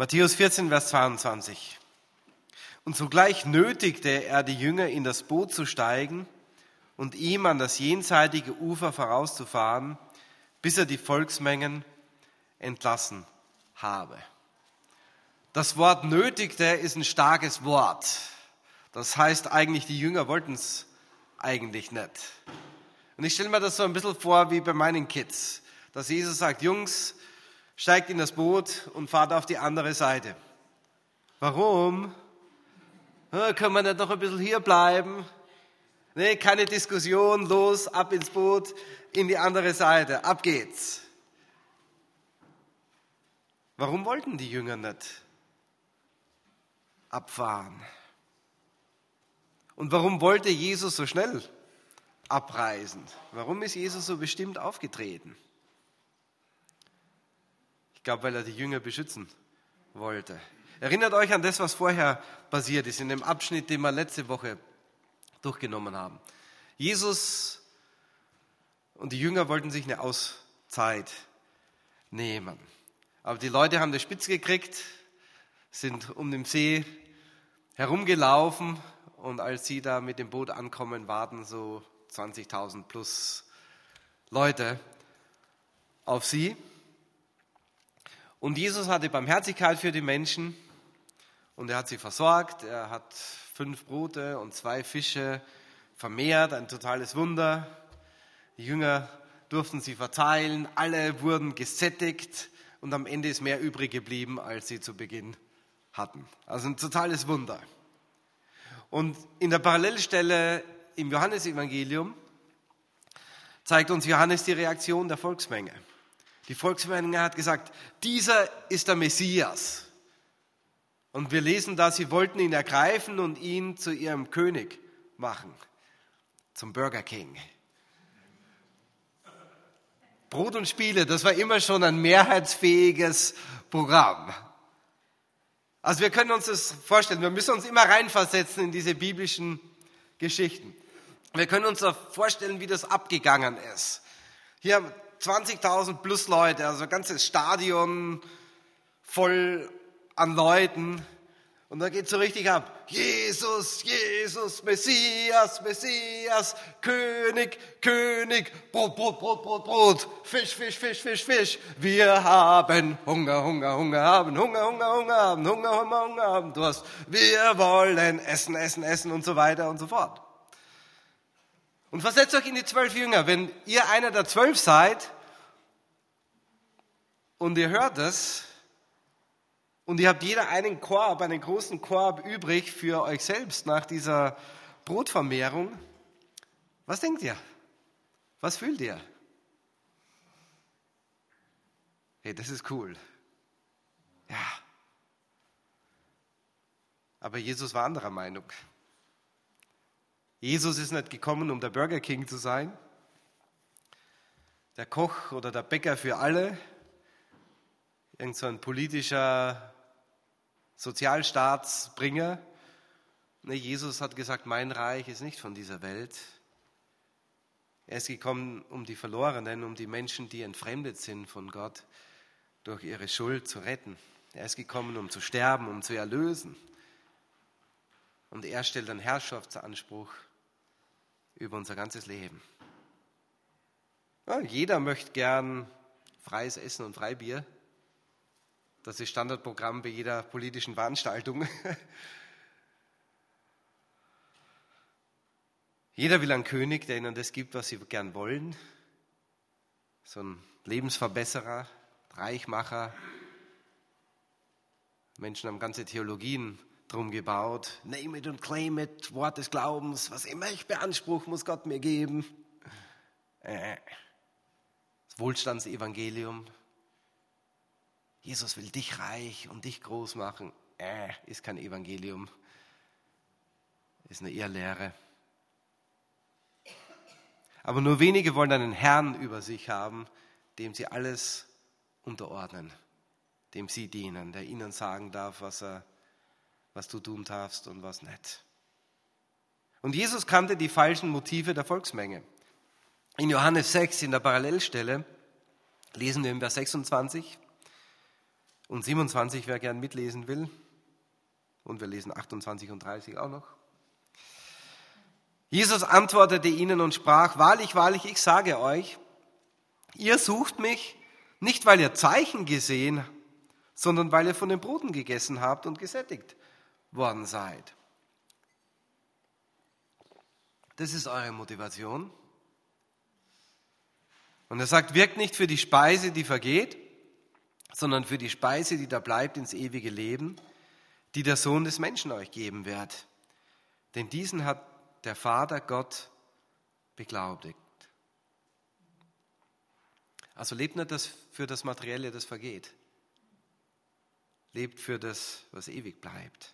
Matthäus 14, Vers 22. Und sogleich nötigte er die Jünger, in das Boot zu steigen und ihm an das jenseitige Ufer vorauszufahren, bis er die Volksmengen entlassen habe. Das Wort nötigte ist ein starkes Wort. Das heißt eigentlich, die Jünger wollten es eigentlich nicht. Und ich stelle mir das so ein bisschen vor wie bei meinen Kids, dass Jesus sagt, Jungs, steigt in das Boot und fahrt auf die andere Seite. Warum? Können wir nicht noch ein bisschen hier bleiben? Nee, keine Diskussion, los, ab ins Boot, in die andere Seite, ab geht's. Warum wollten die Jünger nicht abfahren? Und warum wollte Jesus so schnell abreisen? Warum ist Jesus so bestimmt aufgetreten? Ich glaube, weil er die Jünger beschützen wollte. Erinnert euch an das, was vorher passiert ist, in dem Abschnitt, den wir letzte Woche durchgenommen haben. Jesus und die Jünger wollten sich eine Auszeit nehmen. Aber die Leute haben das spitz gekriegt, sind um den See herumgelaufen und als sie da mit dem Boot ankommen, warten so 20.000 plus Leute auf sie. Und Jesus hatte Barmherzigkeit für die Menschen und er hat sie versorgt. Er hat 5 Brote und 2 Fische vermehrt, ein totales Wunder. Die Jünger durften sie verteilen, alle wurden gesättigt und am Ende ist mehr übrig geblieben, als sie zu Beginn hatten. Also ein totales Wunder. Und in der Parallelstelle im Johannesevangelium zeigt uns Johannes die Reaktion der Volksmenge. Die Volksmenge hat gesagt, dieser ist der Messias. Und wir lesen da, sie wollten ihn ergreifen und ihn zu ihrem König machen, zum Burger King. Brot und Spiele, das war immer schon ein mehrheitsfähiges Programm. Also wir können uns das vorstellen, wir müssen uns immer reinversetzen in diese biblischen Geschichten. Wir können uns vorstellen, wie das abgegangen ist. Hier haben 20.000 plus Leute, also ein ganzes Stadion voll an Leuten. Und da geht es so richtig ab. Jesus, Jesus, Messias, Messias, König, König, Brot, Brot, Brot, Brot, Brot, Fisch, Fisch, Fisch, Fisch, Fisch. Wir haben Hunger, Hunger, Hunger haben, Hunger, Hunger, Hunger haben, Hunger, Hunger, Hunger haben, Durst. Wir wollen essen, essen, essen und so weiter und so fort. Und versetzt euch in die 12 Jünger. Wenn ihr einer der 12 seid und ihr hört es und ihr habt jeder einen Korb, einen großen Korb übrig für euch selbst nach dieser Brotvermehrung, was denkt ihr? Was fühlt ihr? Hey, das ist cool. Ja. Aber Jesus war anderer Meinung. Jesus ist nicht gekommen, um der Burger King zu sein, der Koch oder der Bäcker für alle, irgend so ein politischer Sozialstaatsbringer. Nee, Jesus hat gesagt, mein Reich ist nicht von dieser Welt. Er ist gekommen, um die Verlorenen, um die Menschen, die entfremdet sind von Gott, durch ihre Schuld zu retten. Er ist gekommen, um zu sterben, um zu erlösen. Und er stellt einen Herrschaftsanspruch über unser ganzes Leben. Ja, jeder möchte gern freies Essen und Freibier. Das ist Standardprogramm bei jeder politischen Veranstaltung. Jeder will einen König, der ihnen das gibt, was sie gern wollen. So ein Lebensverbesserer, Reichmacher. Menschen haben ganze Theologien drum gebaut. Name it und claim it, Wort des Glaubens, was immer ich beanspruche, muss Gott mir geben. Das Wohlstandsevangelium. Jesus will dich reich und dich groß machen. Ist kein Evangelium. Ist eine Irrlehre. Aber nur wenige wollen einen Herrn über sich haben, dem sie alles unterordnen, dem sie dienen, der ihnen sagen darf, was du tun darfst und was nicht. Und Jesus kannte die falschen Motive der Volksmenge. In Johannes 6, in der Parallelstelle, lesen wir im Vers 26, Und 27, wer gern mitlesen will. Und wir lesen 28 und 30 auch noch. Jesus antwortete ihnen und sprach, wahrlich, wahrlich, ich sage euch, ihr sucht mich nicht, weil ihr Zeichen gesehen, sondern weil ihr von den Broten gegessen habt und gesättigt worden seid. Das ist eure Motivation. Und er sagt, wirkt nicht für die Speise, die vergeht, sondern für die Speise, die da bleibt ins ewige Leben, die der Sohn des Menschen euch geben wird. Denn diesen hat der Vater Gott beglaubigt. Also lebt nicht das für das Materielle, das vergeht. Lebt für das, was ewig bleibt.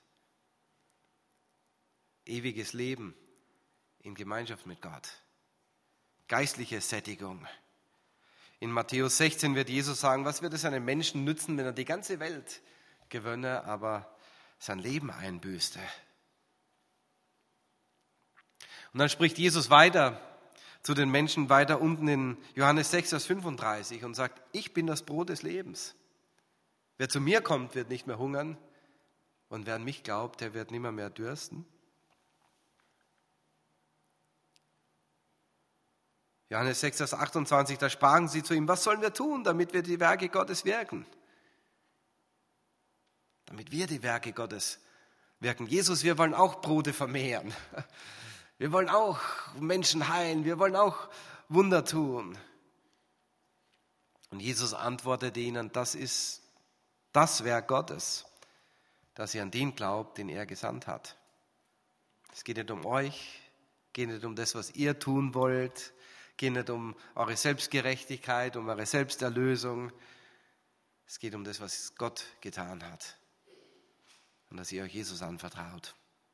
Ewiges Leben in Gemeinschaft mit Gott. Geistliche Sättigung. In Matthäus 16 wird Jesus sagen, was wird es einem Menschen nützen, wenn er die ganze Welt gewönne, aber sein Leben einbüßte. Und dann spricht Jesus weiter zu den Menschen weiter unten in Johannes 6, Vers 35 und sagt, ich bin das Brot des Lebens. Wer zu mir kommt, wird nicht mehr hungern und wer an mich glaubt, der wird nimmer mehr dürsten. Johannes 6, Vers 28, da sprachen sie zu ihm, was sollen wir tun, damit wir die Werke Gottes wirken? Damit wir die Werke Gottes wirken. Jesus, wir wollen auch Brote vermehren. Wir wollen auch Menschen heilen. Wir wollen auch Wunder tun. Und Jesus antwortete ihnen, das ist das Werk Gottes, dass ihr an den glaubt, den er gesandt hat. Es geht nicht um euch, geht nicht um das, was ihr tun wollt, geht nicht um eure Selbstgerechtigkeit, um eure Selbsterlösung. Es geht um das, was Gott getan hat. Und dass ihr euch Jesus anvertraut.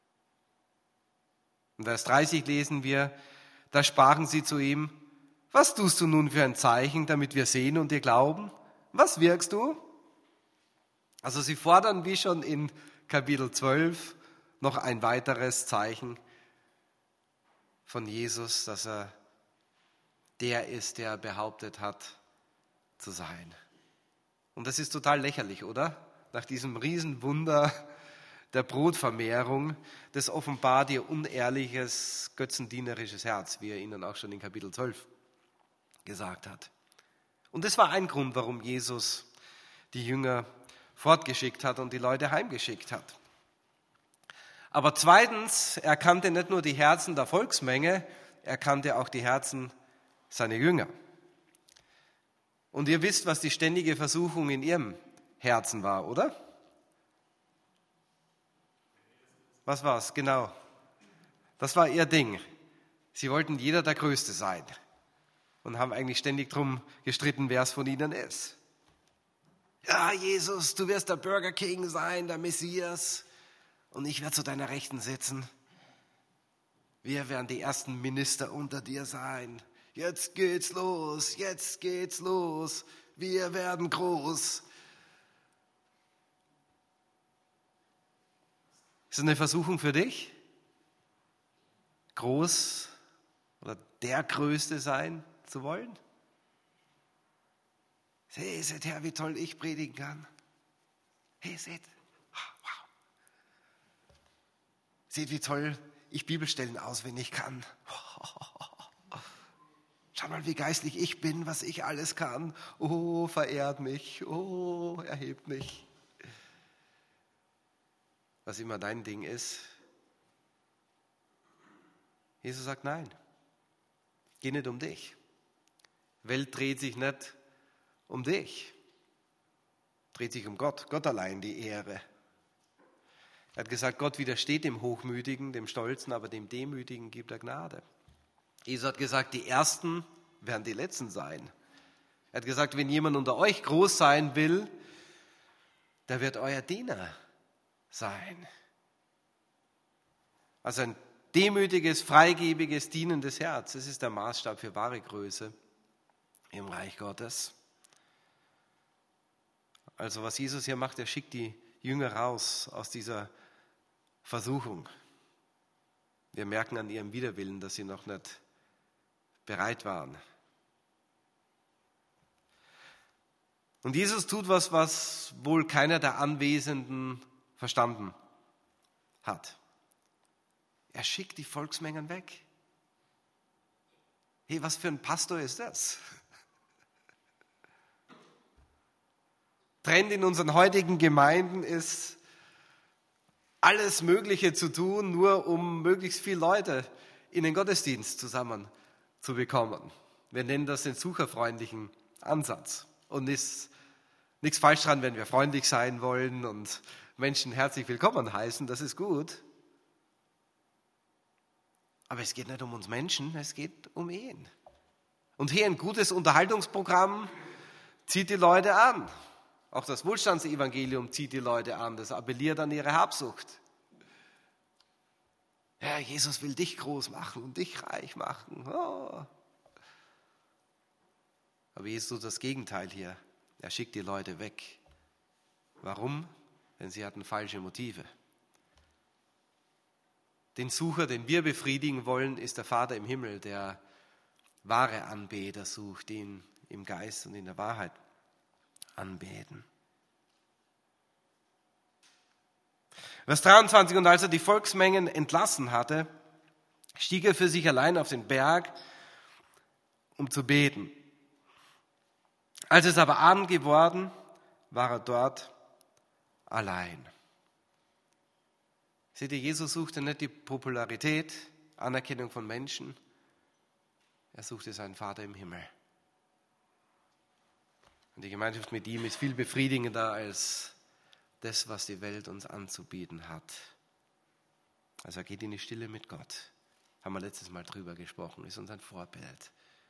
In Vers 30 lesen wir, da sprachen sie zu ihm, was tust du nun für ein Zeichen, damit wir sehen und dir glauben? Was wirkst du? Also sie fordern, wie schon in Kapitel 12, noch ein weiteres Zeichen von Jesus, dass er der ist, der behauptet hat zu sein. Und das ist total lächerlich, oder? Nach diesem Riesenwunder der Brotvermehrung, das offenbart ihr unehrliches, götzendienerisches Herz, wie er ihnen auch schon in Kapitel 12 gesagt hat. Und das war ein Grund, warum Jesus die Jünger fortgeschickt hat und die Leute heimgeschickt hat. Aber zweitens, er kannte nicht nur die Herzen der Volksmenge, er kannte auch die Herzen seiner Jünger. Und ihr wisst, was die ständige Versuchung in ihrem Herzen war, oder? Was war's? Genau. Das war ihr Ding. Sie wollten jeder der Größte sein und haben eigentlich ständig drum gestritten, wer es von ihnen ist. Ja, Jesus, du wirst der Burger King sein, der Messias, und ich werde zu deiner Rechten sitzen. Wir werden die ersten Minister unter dir sein. Jetzt geht's los, jetzt geht's los. Wir werden groß. Ist das eine Versuchung für dich? Groß oder der Größte sein zu wollen? Hey, seht her, wie toll ich predigen kann. Hey, seht. Wow. Seht, wie toll ich Bibelstellen auswendig kann. Schau mal, wie geistlich ich bin, was ich alles kann. Oh, verehrt mich. Oh, erhebt mich. Was immer dein Ding ist. Jesus sagt, nein, geh nicht um dich. Welt dreht sich nicht um dich. Dreht sich um Gott. Gott allein die Ehre. Er hat gesagt, Gott widersteht dem Hochmütigen, dem Stolzen, aber dem Demütigen gibt er Gnade. Jesus hat gesagt, die Ersten werden die Letzten sein. Er hat gesagt, wenn jemand unter euch groß sein will, der wird euer Diener sein. Also ein demütiges, freigebiges, dienendes Herz, das ist der Maßstab für wahre Größe im Reich Gottes. Also was Jesus hier macht, er schickt die Jünger raus aus dieser Versuchung. Wir merken an ihrem Widerwillen, dass sie noch nicht bereit waren. Und Jesus tut was wohl keiner der Anwesenden verstanden hat. Er schickt die Volksmengen weg. Hey, was für ein Pastor ist das? Trend in unseren heutigen Gemeinden ist, alles Mögliche zu tun, nur um möglichst viele Leute in den Gottesdienst zusammen zu bekommen. Wir nennen das den sucherfreundlichen Ansatz. Und ist nichts falsch dran, wenn wir freundlich sein wollen und Menschen herzlich willkommen heißen, das ist gut. Aber es geht nicht um uns Menschen, es geht um ihn. Und hier ein gutes Unterhaltungsprogramm zieht die Leute an. Auch das Wohlstandsevangelium zieht die Leute an, das appelliert an ihre Habsucht. Ja, Jesus will dich groß machen und dich reich machen. Oh. Aber Jesus tut das Gegenteil hier. Er schickt die Leute weg. Warum? Denn sie hatten falsche Motive. Den Sucher, den wir befriedigen wollen, ist der Vater im Himmel, der wahre Anbeter sucht, die ihn im Geist und in der Wahrheit anbeten. Vers 23, und als er die Volksmengen entlassen hatte, stieg er für sich allein auf den Berg, um zu beten. Als es aber Abend geworden, war er dort allein. Seht ihr, Jesus suchte nicht die Popularität, Anerkennung von Menschen, er suchte seinen Vater im Himmel. Und die Gemeinschaft mit ihm ist viel befriedigender als das, was die Welt uns anzubieten hat. Also er geht in die Stille mit Gott. Haben wir letztes Mal drüber gesprochen, ist uns ein Vorbild.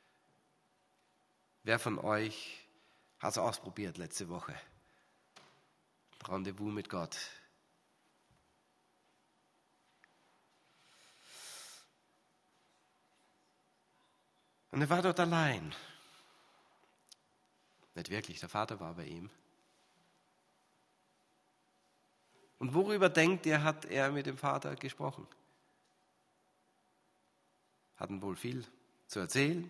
Wer von euch hat es ausprobiert letzte Woche? Rendezvous mit Gott. Und er war dort allein. Nicht wirklich, der Vater war bei ihm. Und worüber denkt ihr, hat er mit dem Vater gesprochen? Hatten wohl viel zu erzählen.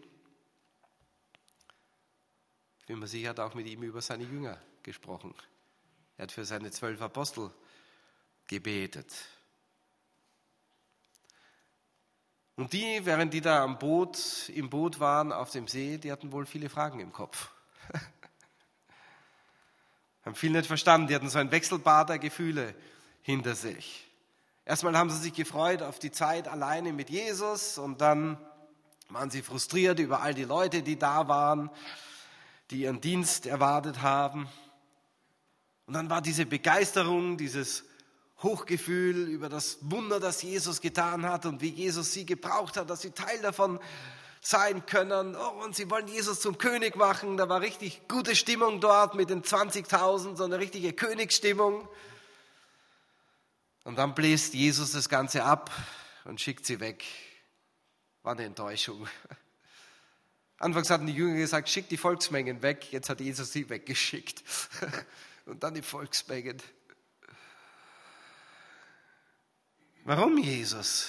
Ich bin mir sicher, er hat auch mit ihm über seine Jünger gesprochen. Er hat für seine 12 Apostel gebetet. Und die, während die da im Boot waren auf dem See, die hatten wohl viele Fragen im Kopf. Haben viel nicht verstanden, die hatten so ein Wechselbad der Gefühle hinter sich. Erstmal haben sie sich gefreut auf die Zeit alleine mit Jesus und dann waren sie frustriert über all die Leute, die da waren, die ihren Dienst erwartet haben. Und dann war diese Begeisterung, dieses Hochgefühl über das Wunder, das Jesus getan hat und wie Jesus sie gebraucht hat, dass sie Teil davon sein können. Oh, und sie wollen Jesus zum König machen. Da war richtig gute Stimmung dort mit den 20.000, so eine richtige Königsstimmung. Und dann bläst Jesus das Ganze ab und schickt sie weg. War eine Enttäuschung. Anfangs hatten die Jünger gesagt, schickt die Volksmengen weg. Jetzt hat Jesus sie weggeschickt. Und dann die Volksmengen. Warum Jesus?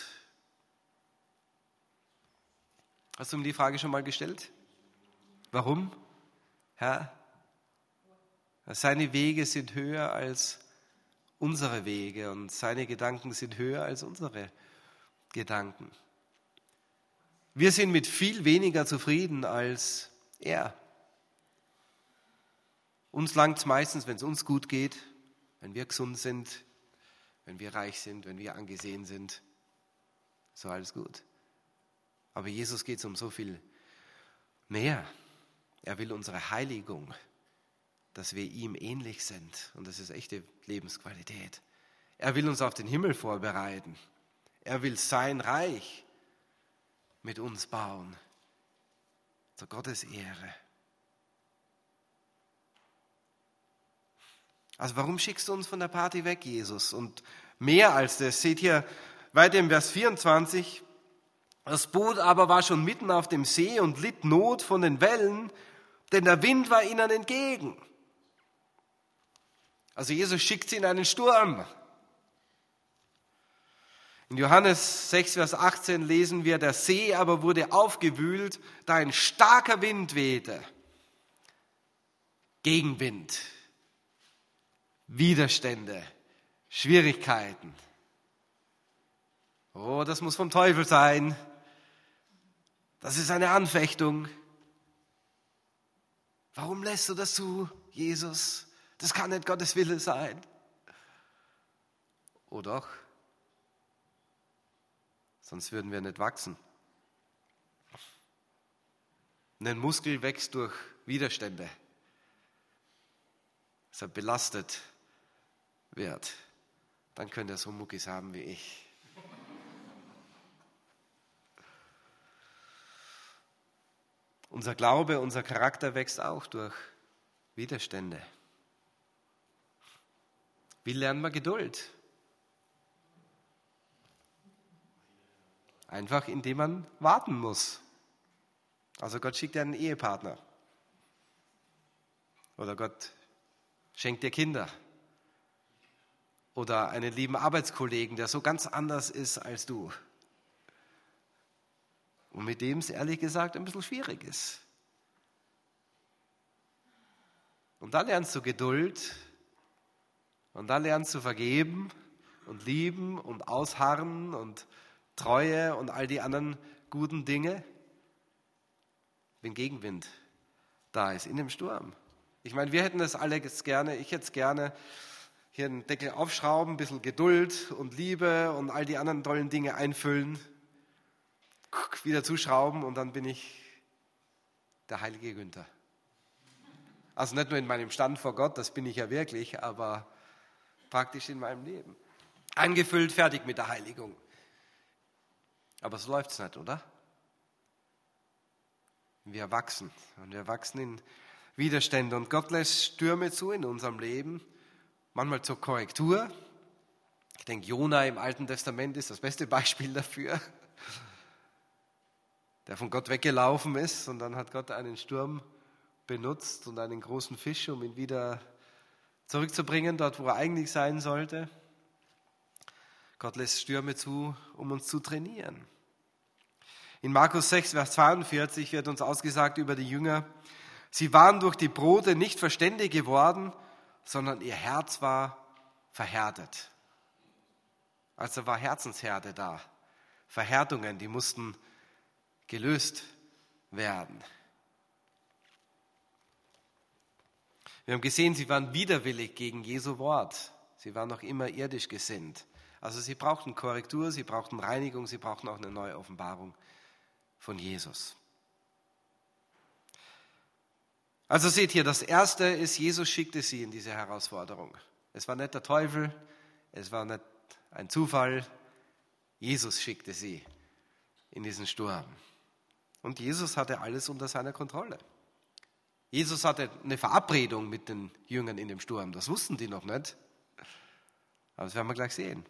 Hast du mir die Frage schon mal gestellt? Warum? Herr, seine Wege sind höher als unsere Wege und seine Gedanken sind höher als unsere Gedanken. Wir sind mit viel weniger zufrieden als er. Uns langt es meistens, wenn es uns gut geht, wenn wir gesund sind, wenn wir reich sind, wenn wir angesehen sind. So alles gut. Aber Jesus geht es um so viel mehr. Er will unsere Heiligung, dass wir ihm ähnlich sind. Und das ist echte Lebensqualität. Er will uns auf den Himmel vorbereiten. Er will sein Reich mit uns bauen. Zur Gottes Ehre. Also warum schickst du uns von der Party weg, Jesus? Und mehr als das, seht hier weiter im Vers 24, das Boot aber war schon mitten auf dem See und litt Not von den Wellen, denn der Wind war ihnen entgegen. Also Jesus schickt sie in einen Sturm. In Johannes 6, Vers 18 lesen wir, der See aber wurde aufgewühlt, da ein starker Wind wehte. Gegenwind, Widerstände, Schwierigkeiten. Oh, das muss vom Teufel sein. Das ist eine Anfechtung. Warum lässt du das zu, Jesus? Das kann nicht Gottes Wille sein. Oh doch, sonst würden wir nicht wachsen. Und ein Muskel wächst durch Widerstände, dass er belastet wird. Dann könnt ihr so Muckis haben wie ich. Unser Glaube, unser Charakter wächst auch durch Widerstände. Wie lernen wir Geduld? Einfach indem man warten muss. Also Gott schickt dir einen Ehepartner. Oder Gott schenkt dir Kinder. Oder einen lieben Arbeitskollegen, der so ganz anders ist als du. Und mit dem es ehrlich gesagt ein bisschen schwierig ist. Und da lernst du Geduld. Und da lernst du vergeben und lieben und ausharren und Treue und all die anderen guten Dinge, wenn Gegenwind da ist, in dem Sturm. Ich meine, wir hätten das alle gerne, ich hätte es gerne, hier den Deckel aufschrauben, ein bisschen Geduld und Liebe und all die anderen tollen Dinge einfüllen, wieder zuschrauben und dann bin ich der heilige Günther. Also nicht nur in meinem Stand vor Gott, das bin ich ja wirklich, aber praktisch in meinem Leben. Angefüllt, fertig mit der Heiligung. Aber so läuft es nicht, oder? Wir wachsen und wir wachsen in Widerstände und Gott lässt Stürme zu in unserem Leben, manchmal zur Korrektur. Ich denke, Jona im Alten Testament ist das beste Beispiel dafür, der von Gott weggelaufen ist und dann hat Gott einen Sturm benutzt und einen großen Fisch, um ihn wieder zurückzubringen, dort wo er eigentlich sein sollte. Gott lässt Stürme zu, um uns zu trainieren. In Markus 6, Vers 42 wird uns ausgesagt über die Jünger, sie waren durch die Brote nicht verständig geworden, sondern ihr Herz war verhärtet. Also war Herzenshärte da. Verhärtungen, die mussten gelöst werden. Wir haben gesehen, sie waren widerwillig gegen Jesu Wort. Sie waren noch immer irdisch gesinnt. Also sie brauchten Korrektur, sie brauchten Reinigung, sie brauchten auch eine neue Offenbarung von Jesus. Also seht ihr, das Erste ist, Jesus schickte sie in diese Herausforderung. Es war nicht der Teufel, es war nicht ein Zufall. Jesus schickte sie in diesen Sturm. Und Jesus hatte alles unter seiner Kontrolle. Jesus hatte eine Verabredung mit den Jüngern in dem Sturm. Das wussten die noch nicht. Aber das werden wir gleich sehen.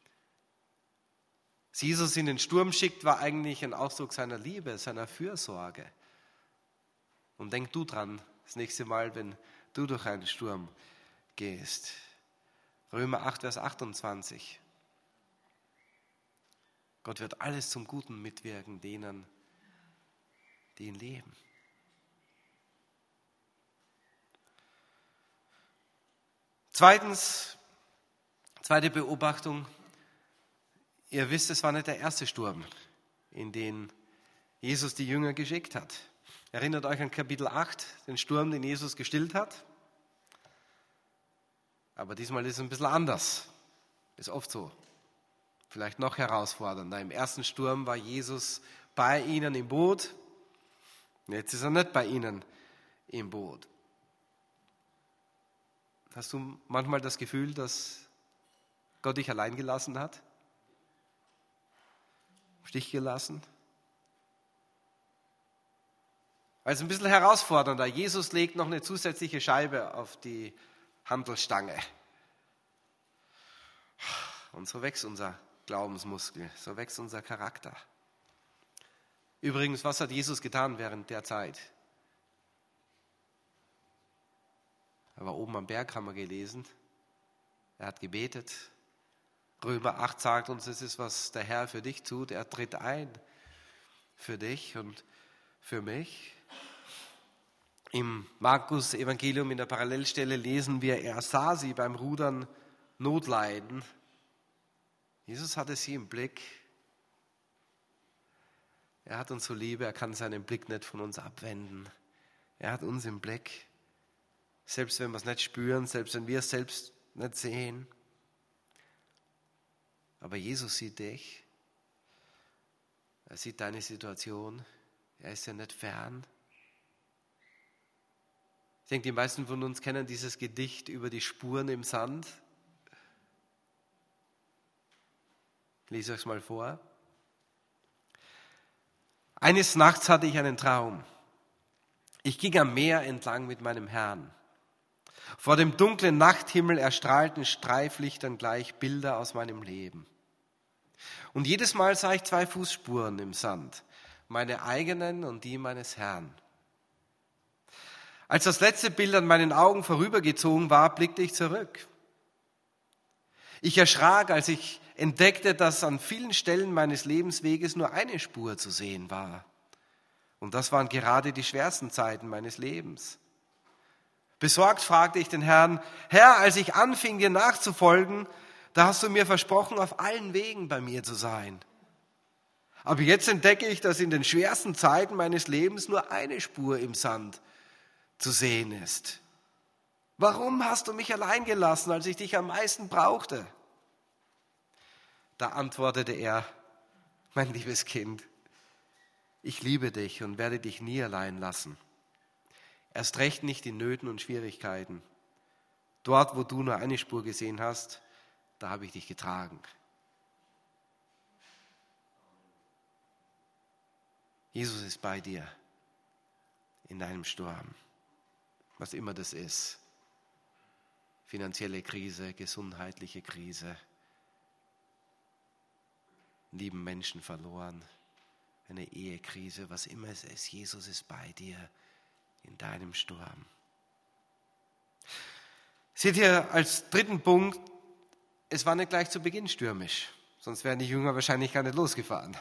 Dass Jesus in den Sturm schickt, war eigentlich ein Ausdruck seiner Liebe, seiner Fürsorge. Und denk du dran, das nächste Mal, wenn du durch einen Sturm gehst. Römer 8, Vers 28. Gott wird alles zum Guten mitwirken, denen, die ihn lieben. Zweitens, zweite Beobachtung. Ihr wisst, es war nicht der erste Sturm, in den Jesus die Jünger geschickt hat. Erinnert euch an Kapitel 8, den Sturm, den Jesus gestillt hat. Aber diesmal ist es ein bisschen anders. Ist oft so. Vielleicht noch herausfordernder. Im ersten Sturm war Jesus bei ihnen im Boot. Jetzt ist er nicht bei ihnen im Boot. Hast du manchmal das Gefühl, dass Gott dich allein gelassen hat? Im Stich gelassen? Also ein bisschen herausfordernder. Jesus legt noch eine zusätzliche Scheibe auf die Hantelstange. Und so wächst unser Glaubensmuskel, so wächst unser Charakter. Übrigens, was hat Jesus getan während der Zeit? Er war oben am Berg, haben wir gelesen. Er hat gebetet. Römer 8 sagt uns, es ist, was der Herr für dich tut. Er tritt ein für dich und für mich. Im Markus-Evangelium in der Parallelstelle lesen wir, er sah sie beim Rudern Not leiden. Jesus hatte sie im Blick. Er hat uns so lieb, er kann seinen Blick nicht von uns abwenden. Er hat uns im Blick, selbst wenn wir es nicht spüren, selbst wenn wir es selbst nicht sehen. Aber Jesus sieht dich. Er sieht deine Situation. Er ist ja nicht fern. Ich denke, die meisten von uns kennen dieses Gedicht über die Spuren im Sand. Ich lese euch mal vor. Eines Nachts hatte ich einen Traum. Ich ging am Meer entlang mit meinem Herrn. Vor dem dunklen Nachthimmel erstrahlten Streiflichtern gleich Bilder aus meinem Leben. Und jedes Mal sah ich 2 Fußspuren im Sand, meine eigenen und die meines Herrn. Als das letzte Bild an meinen Augen vorübergezogen war, blickte ich zurück. Ich erschrak, als ich entdeckte, dass an vielen Stellen meines Lebensweges nur eine Spur zu sehen war. Und das waren gerade die schwersten Zeiten meines Lebens. Besorgt fragte ich den Herrn: Herr, als ich anfing, dir nachzufolgen, da hast du mir versprochen, auf allen Wegen bei mir zu sein. Aber jetzt entdecke ich, dass in den schwersten Zeiten meines Lebens nur eine Spur im Sand zu sehen ist. Warum hast du mich allein gelassen, als ich dich am meisten brauchte? Da antwortete er: Mein liebes Kind, ich liebe dich und werde dich nie allein lassen. Erst recht nicht in Nöten und Schwierigkeiten. Dort, wo du nur eine Spur gesehen hast, da habe ich dich getragen. Jesus ist bei dir in deinem Sturm, was immer das ist. Finanzielle Krise, gesundheitliche Krise, lieben Menschen verloren, eine Ehekrise, was immer es ist. Jesus ist bei dir in deinem Sturm. Seht ihr als dritten Punkt, es war nicht gleich zu Beginn stürmisch, sonst wären die Jünger wahrscheinlich gar nicht losgefahren.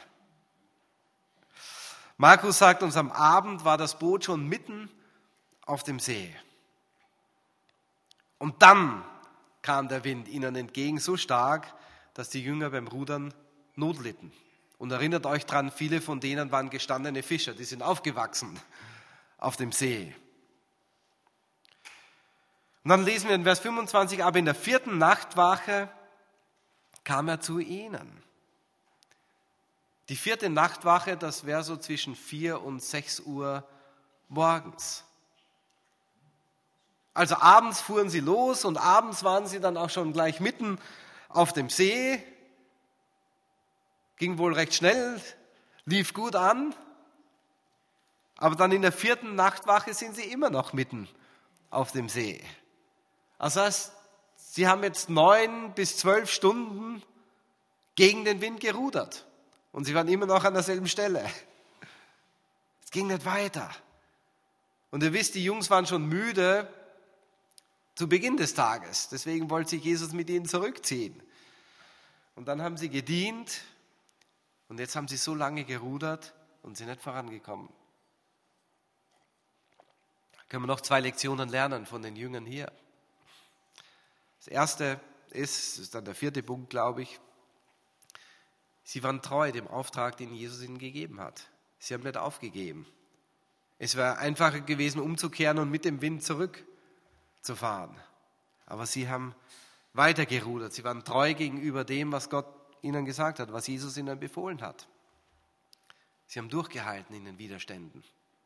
Markus sagt uns, am Abend war das Boot schon mitten auf dem See. Und dann kam der Wind ihnen entgegen so stark, dass die Jünger beim Rudern Not litten. Und erinnert euch dran, viele von denen waren gestandene Fischer, die sind aufgewachsen auf dem See. Und dann lesen wir in Vers 25, aber in der 4. Nachtwache kam er zu ihnen. Die 4. Nachtwache, das wäre so zwischen 4 und 6 Uhr morgens. Also abends fuhren sie los und abends waren sie dann auch schon gleich mitten auf dem See. Ging wohl recht schnell, lief gut an. Aber dann in der 4. Nachtwache sind sie immer noch mitten auf dem See. Also heißt, sie haben jetzt 9 bis 12 Stunden gegen den Wind gerudert. Und sie waren immer noch an derselben Stelle. Es ging nicht weiter. Und ihr wisst, die Jungs waren schon müde zu Beginn des Tages. Deswegen wollte sich Jesus mit ihnen zurückziehen. Und dann haben sie gedient. Und jetzt haben sie so lange gerudert und sind nicht vorangekommen. Da können wir noch 2 Lektionen lernen von den Jüngern hier. Das erste ist, das ist dann der 4. Punkt, glaube ich, sie waren treu dem Auftrag, den Jesus ihnen gegeben hat. Sie haben nicht aufgegeben. Es wäre einfacher gewesen, umzukehren und mit dem Wind zurückzufahren. Aber sie haben weitergerudert. Sie waren treu gegenüber dem, was Gott ihnen gesagt hat, was Jesus ihnen befohlen hat. Sie haben durchgehalten in den Widerständen.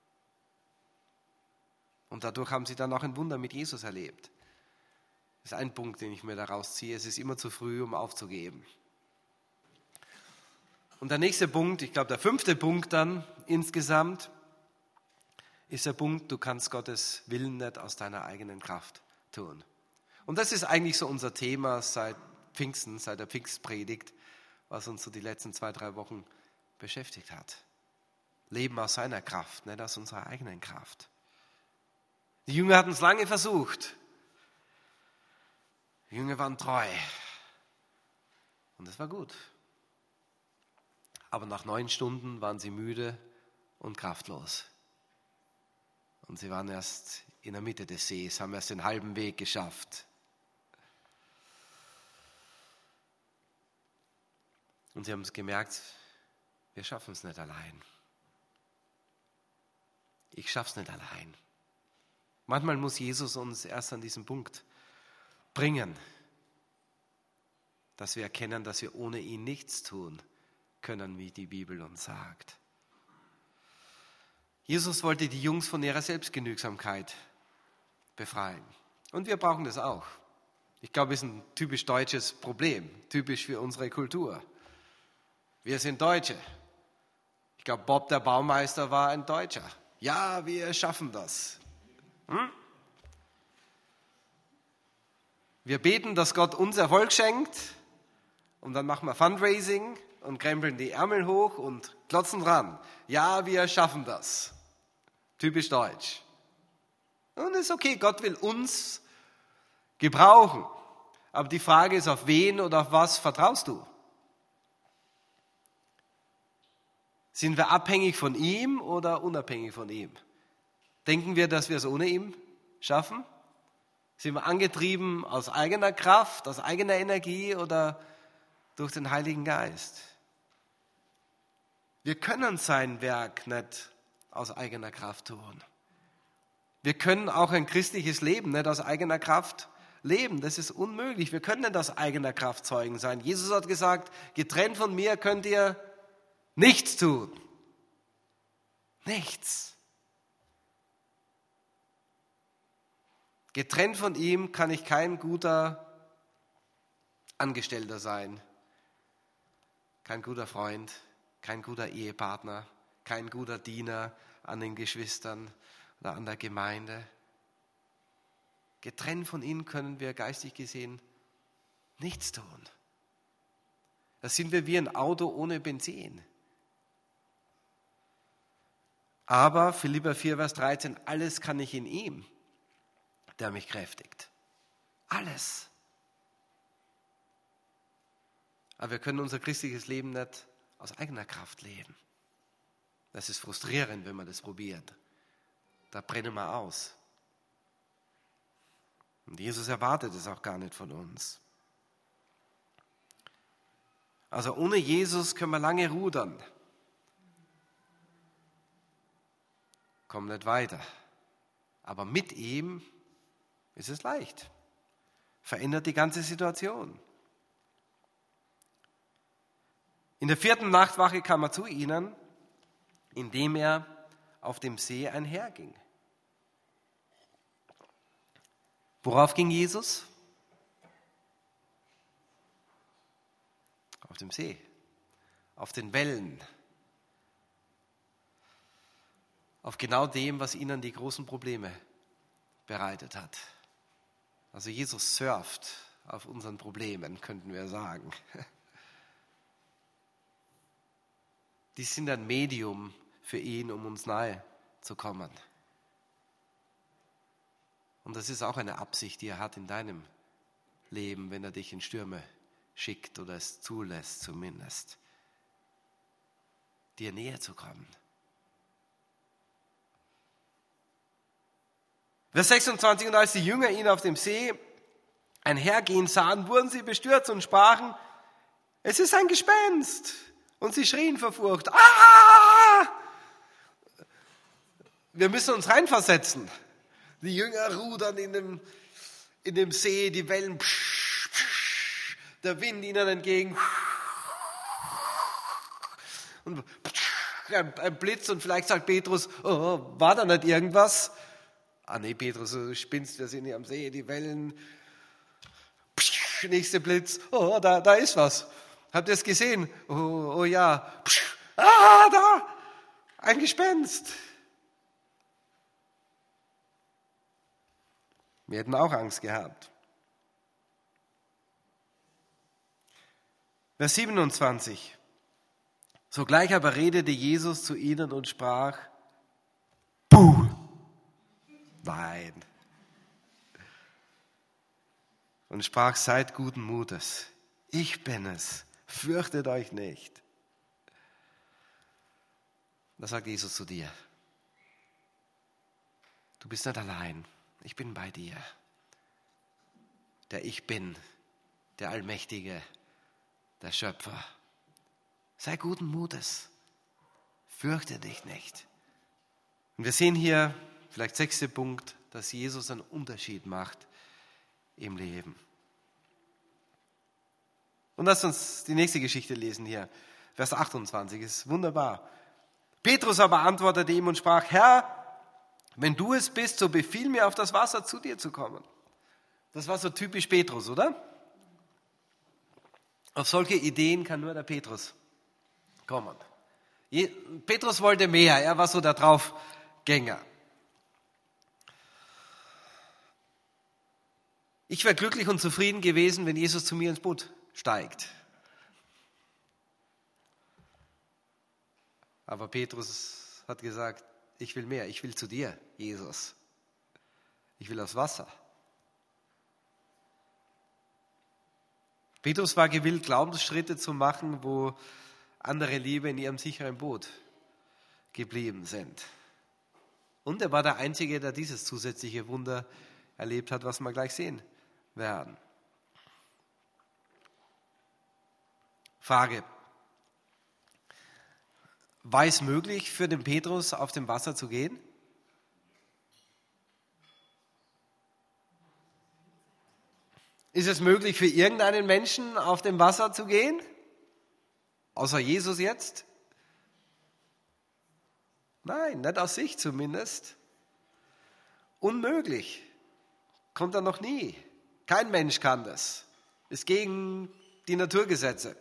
Und dadurch haben sie dann auch ein Wunder mit Jesus erlebt. Das ist ein Punkt, den ich mir daraus ziehe. Es ist immer zu früh, um aufzugeben. Und der nächste Punkt, ich glaube der 5. Punkt dann insgesamt, ist der Punkt, du kannst Gottes Willen nicht aus deiner eigenen Kraft tun. Und das ist eigentlich so unser Thema seit Pfingsten, seit der Pfingstpredigt, was uns so die letzten 2-3 Wochen beschäftigt hat. Leben aus seiner Kraft, nicht aus unserer eigenen Kraft. Die Jünger hatten es lange versucht. Die Jünger waren treu. Und es war gut. Aber nach 9 Stunden waren sie müde und kraftlos. Und sie waren erst in der Mitte des Sees, haben erst den halben Weg geschafft. Und sie haben es gemerkt, wir schaffen es nicht allein. Ich schaff's nicht allein. Manchmal muss Jesus uns erst an diesen Punkt bringen, dass wir erkennen, dass wir ohne ihn nichts tun können, wie die Bibel uns sagt. Jesus wollte die Jungs von ihrer Selbstgenügsamkeit befreien. Und wir brauchen das auch. Ich glaube, es ist ein typisch deutsches Problem, typisch für unsere Kultur. Wir sind Deutsche. Ich glaube, Bob der Baumeister war ein Deutscher. Ja, wir schaffen das. Wir beten, dass Gott uns Erfolg schenkt und dann machen wir Fundraising und krempeln die Ärmel hoch und klotzen dran. Ja, wir schaffen das. Typisch deutsch. Und ist okay, Gott will uns gebrauchen. Aber die Frage ist, auf wen oder auf was vertraust du? Sind wir abhängig von ihm oder unabhängig von ihm? Denken wir, dass wir es ohne ihn schaffen? Sind wir angetrieben aus eigener Kraft, aus eigener Energie oder durch den Heiligen Geist? Wir können sein Werk nicht aus eigener Kraft tun. Wir können auch ein christliches Leben nicht aus eigener Kraft leben. Das ist unmöglich. Wir können nicht aus eigener Kraft Zeugen sein. Jesus hat gesagt, getrennt von mir könnt ihr nichts tun. Nichts. Getrennt von ihm kann ich kein guter Angestellter sein, kein guter Freund, kein guter Ehepartner, kein guter Diener an den Geschwistern oder an der Gemeinde. Getrennt von ihm können wir geistig gesehen nichts tun. Da sind wir wie ein Auto ohne Benzin. Aber Philipper 4, Vers 13, alles kann ich in ihm, der mich kräftigt. Alles. Aber wir können unser christliches Leben nicht aus eigener Kraft leben. Das ist frustrierend, wenn man das probiert. Da brennen wir aus. Und Jesus erwartet es auch gar nicht von uns. Also ohne Jesus können wir lange rudern. Kommen nicht weiter. Aber mit ihm ist es leicht. Verändert die ganze Situation. In der 4. Nachtwache kam er zu ihnen, indem er auf dem See einherging. Worauf ging Jesus? Auf dem See, auf den Wellen, auf genau dem, was ihnen die großen Probleme bereitet hat. Also Jesus surft auf unseren Problemen, könnten wir sagen. Die sind ein Medium für ihn, um uns nahe zu kommen. Und das ist auch eine Absicht, die er hat in deinem Leben, wenn er dich in Stürme schickt oder es zulässt zumindest, dir näher zu kommen. Vers 26, und als die Jünger ihn auf dem See einhergehen sahen, wurden sie bestürzt und sprachen, es ist ein Gespenst. Und sie schrien vor Furcht, ah! Wir müssen uns reinversetzen. Die Jünger rudern in dem See, die Wellen, psch, psch, der Wind ihnen entgegen. Und ein Blitz und vielleicht sagt Petrus, oh, war da nicht irgendwas? Ah nee, Petrus, du spinnst, wir sind hier am See, die Wellen. Psch, nächster Blitz, oh, da ist was. Habt ihr es gesehen? Oh ja. Psch, da, ein Gespenst. Wir hätten auch Angst gehabt. Vers 27. Sogleich aber redete Jesus zu ihnen und sprach, Puh! Nein. Und sprach, seid guten Mutes. Ich bin es. Fürchtet euch nicht. Das sagt Jesus zu dir. du bist nicht allein. Ich bin bei dir. Der Ich Bin, der Allmächtige, der Schöpfer. Sei guten Mutes. Fürchte dich nicht. Und wir sehen hier, vielleicht 6. Punkt, dass Jesus einen Unterschied macht im Leben. Und lasst uns die nächste Geschichte lesen hier. Vers 28 ist wunderbar. Petrus aber antwortete ihm und sprach, Herr, wenn du es bist, so befiehl mir, auf das Wasser zu dir zu kommen. Das war so typisch Petrus, oder? Auf solche Ideen kann nur der Petrus kommen. Petrus wollte mehr, er war so der Draufgänger. Ich wäre glücklich und zufrieden gewesen, wenn Jesus zu mir ins Boot steigt. Aber Petrus hat gesagt, ich will mehr, ich will zu dir, Jesus. Ich will aufs Wasser. Petrus war gewillt, Glaubensschritte zu machen, wo andere lieber in ihrem sicheren Boot geblieben sind. Und er war der Einzige, der dieses zusätzliche Wunder erlebt hat, was wir gleich sehen werden. Frage. War es möglich für den Petrus, auf dem Wasser zu gehen? Ist es möglich für irgendeinen Menschen, auf dem Wasser zu gehen? Außer Jesus jetzt? Nein, nicht aus sich zumindest. Unmöglich. Kommt er noch nie. Kein Mensch kann das. Ist gegen die Naturgesetze.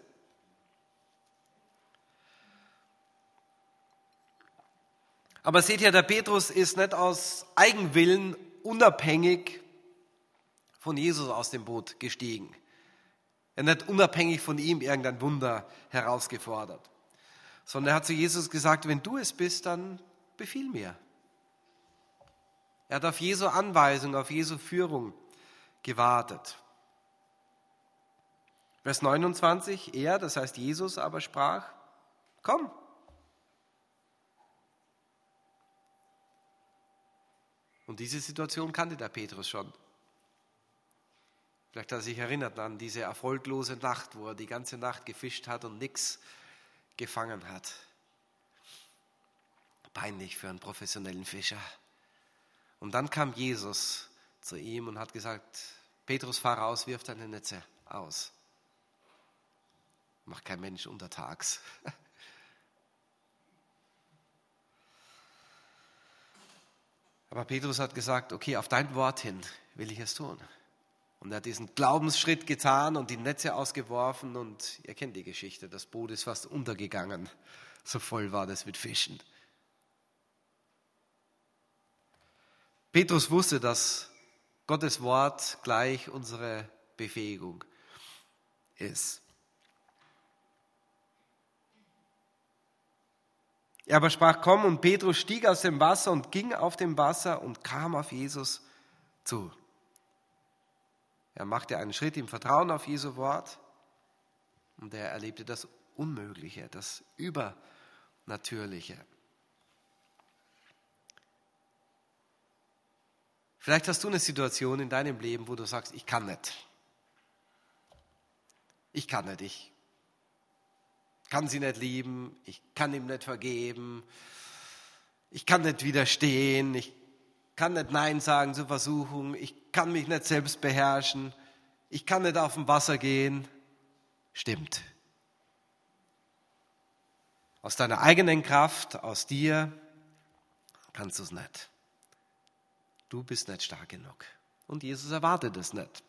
Aber seht ihr, der Petrus ist nicht aus Eigenwillen unabhängig von Jesus aus dem Boot gestiegen. Er hat nicht unabhängig von ihm irgendein Wunder herausgefordert, sondern er hat zu Jesus gesagt, wenn du es bist, dann befiehl mir. Er hat auf Jesu Anweisung, auf Jesu Führung gewartet. Vers 29, er, das heißt Jesus, aber sprach, komm. Und diese Situation kannte der Petrus schon. Vielleicht hat er sich erinnert an diese erfolglose Nacht, wo er die ganze Nacht gefischt hat und nichts gefangen hat. Peinlich für einen professionellen Fischer. Und dann kam Jesus zu ihm und hat gesagt, Petrus, fahr raus, wirf deine Netze aus. Macht kein Mensch untertags. Aber Petrus hat gesagt, okay, auf dein Wort hin will ich es tun. Und er hat diesen Glaubensschritt getan und die Netze ausgeworfen und ihr kennt die Geschichte, das Boot ist fast untergegangen, so voll war das mit Fischen. Petrus wusste, dass Gottes Wort gleich unsere Befähigung ist. Er aber sprach, komm, und Petrus stieg aus dem Wasser und ging auf dem Wasser und kam auf Jesus zu. Er machte einen Schritt im Vertrauen auf Jesu Wort und er erlebte das Unmögliche, das Übernatürliche. Vielleicht hast du eine Situation in deinem Leben, wo du sagst, ich kann nicht. Ich kann nicht, ich kann sie nicht lieben, ich kann ihm nicht vergeben, ich kann nicht widerstehen, ich kann nicht Nein sagen zur Versuchung, ich kann mich nicht selbst beherrschen, ich kann nicht auf dem Wasser gehen. Stimmt. Aus deiner eigenen Kraft, aus dir, kannst du es nicht. Du bist nicht stark genug. Und Jesus erwartet es nicht.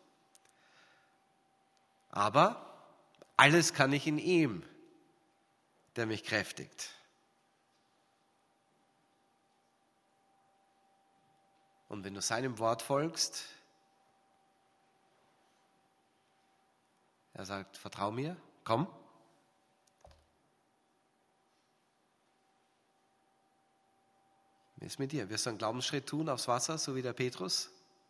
Aber alles kann ich in ihm, der mich kräftigt. Und wenn du seinem Wort folgst, er sagt, vertrau mir, komm. Wie ist mit dir? Wirst du einen Glaubensschritt tun aufs Wasser, so wie der Petrus?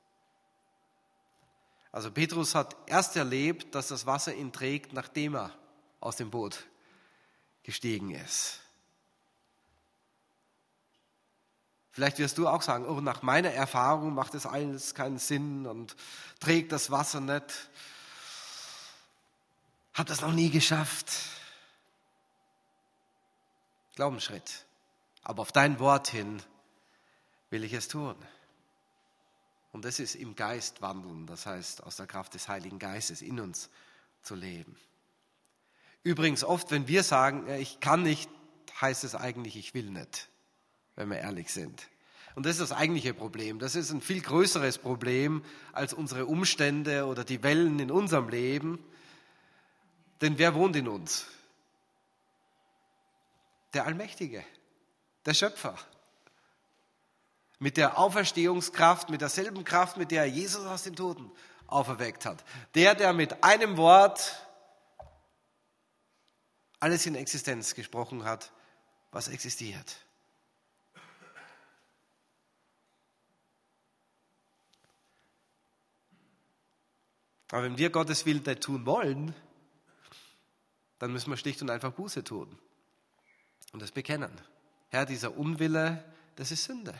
Also Petrus hat erst erlebt, dass das Wasser ihn trägt, nachdem er aus dem Boot gestiegen ist. Vielleicht wirst du auch sagen, oh, nach meiner Erfahrung macht das alles keinen Sinn und trägt das Wasser nicht. Hab das noch nie geschafft. Glaubensschritt. Aber auf dein Wort hin will ich es tun. Und das ist im Geist wandeln, das heißt aus der Kraft des Heiligen Geistes in uns zu leben. Übrigens oft, wenn wir sagen, ich kann nicht, heißt es eigentlich, ich will nicht, wenn wir ehrlich sind. Und das ist das eigentliche Problem. Das ist ein viel größeres Problem als unsere Umstände oder die Wellen in unserem Leben. Denn wer wohnt in uns? Der Allmächtige, der Schöpfer. Mit der Auferstehungskraft, mit derselben Kraft, mit der er Jesus aus den Toten auferweckt hat. Der mit einem Wort alles in Existenz gesprochen hat, was existiert. Aber wenn wir Gottes Willen nicht tun wollen, dann müssen wir schlicht und einfach Buße tun und das bekennen. Herr, dieser Unwille, das ist Sünde.